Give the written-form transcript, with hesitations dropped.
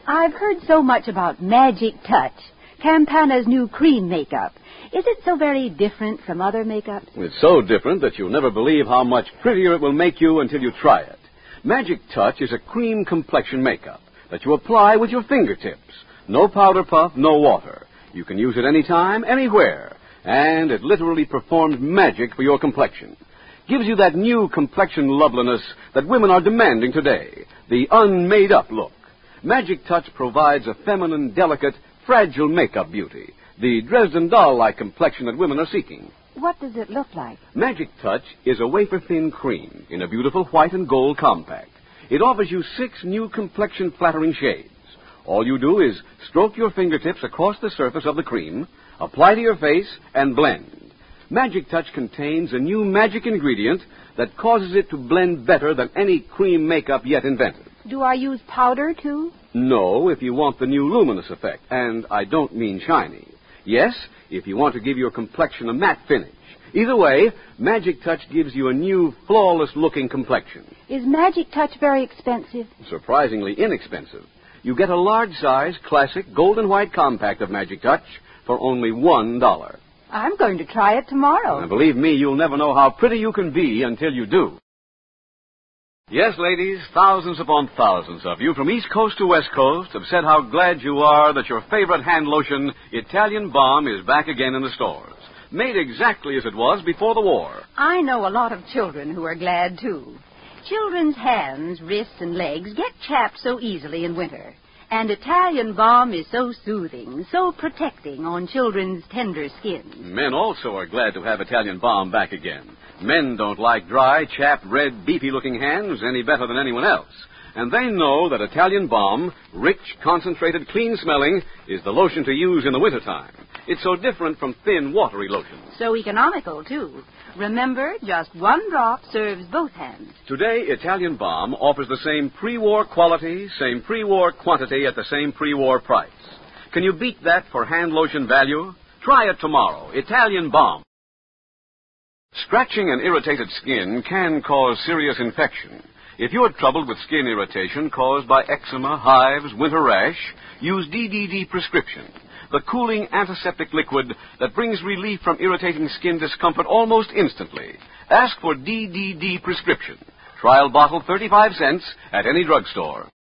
I've heard so much about Magic Touch, Campana's new cream makeup. Is it so very different from other makeups? It's so different that you'll never believe how much prettier it will make you until you try it. Magic Touch is a cream complexion makeup that you apply with your fingertips. No powder puff, no water. You can use it anytime, anywhere. And it literally performs magic for your complexion. Gives you that new complexion loveliness that women are demanding today. The unmade-up look. Magic Touch provides a feminine, delicate, fragile makeup beauty. The Dresden doll-like complexion that women are seeking. What does it look like? Magic Touch is a wafer-thin cream in a beautiful white and gold compact. It offers you 6 new complexion-flattering shades. All you do is stroke your fingertips across the surface of the cream, apply to your face, and blend. Magic Touch contains a new magic ingredient that causes it to blend better than any cream makeup yet invented. Do I use powder, too? No, if you want the new luminous effect, and I don't mean shiny. Yes, if you want to give your complexion a matte finish. Either way, Magic Touch gives you a new, flawless-looking complexion. Is Magic Touch very expensive? Surprisingly inexpensive. You get a large-size, classic, gold and white compact of Magic Touch for only $1. I'm going to try it tomorrow. Now, believe me, you'll never know how pretty you can be until you do. Yes, ladies, thousands upon thousands of you from East Coast to West Coast have said how glad you are that your favorite hand lotion, Italian Balm, is back again in the stores. Made exactly as it was before the war. I know a lot of children who are glad, too. Children's hands, wrists, and legs get chapped so easily in winter. And Italian Balm is so soothing, so protecting on children's tender skins. Men also are glad to have Italian Balm back again. Men don't like dry, chapped, red, beefy-looking hands any better than anyone else. And they know that Italian Balm, rich, concentrated, clean-smelling, is the lotion to use in the wintertime. It's so different from thin, watery lotions. So economical, too. Remember, just 1 drop serves both hands. Today, Italian Balm offers the same pre-war quality, same pre-war quantity at the same pre-war price. Can you beat that for hand lotion value? Try it tomorrow. Italian Balm. Scratching and irritated skin can cause serious infection. If you're troubled with skin irritation caused by eczema, hives, winter rash, use DDD Prescription, the cooling antiseptic liquid that brings relief from irritating skin discomfort almost instantly. Ask for DDD Prescription. Trial bottle 35 cents at any drugstore.